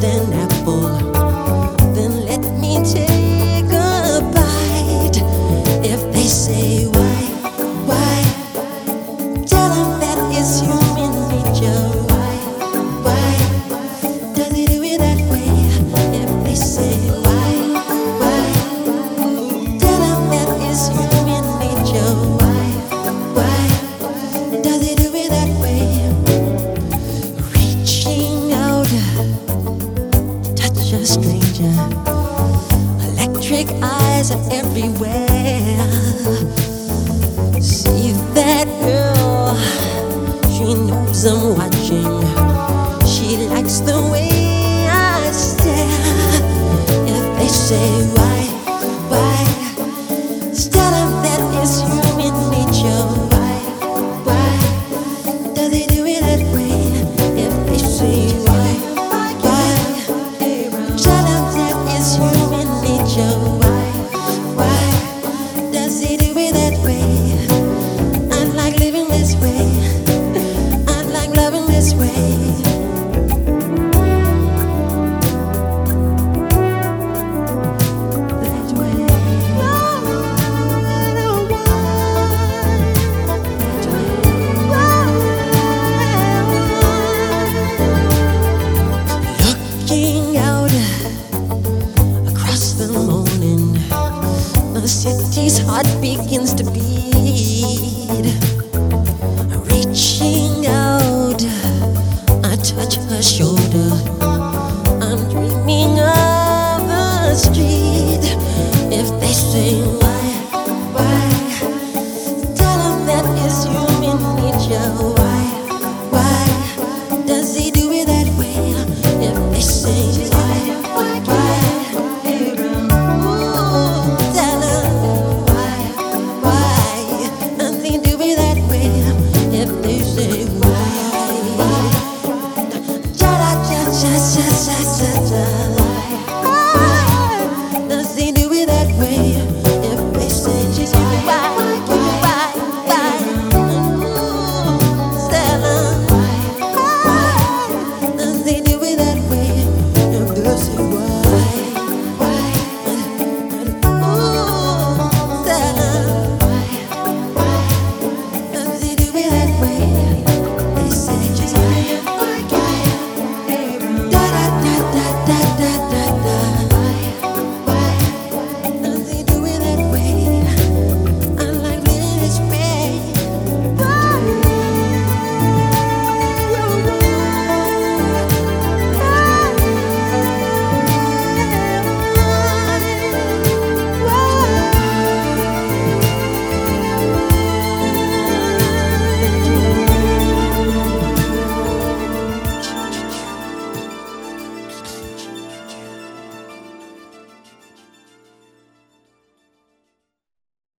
an apple, then let me take a bite. If they say why, tell them that it's human nature. Why does he do it that way? If they say why, tell them that it's human nature. Why does he do it that way? Reaching out, touch a stranger. Electric eyes are everywhere. See that girl, she knows I'm watching. She likes the way I stare. If they say why, tell them that it's human nature. Why does he do it that way? If they say why, tell them that it's human nature. Why does he do it that way? I like living this way. I like loving this way. Looking out across the morning, the city's heart begins to beat. Reaching out, I touch her shoulder. I'm dreaming of a street. If they say why, tell them that it's human nature. Why does he do it that way? If they say why,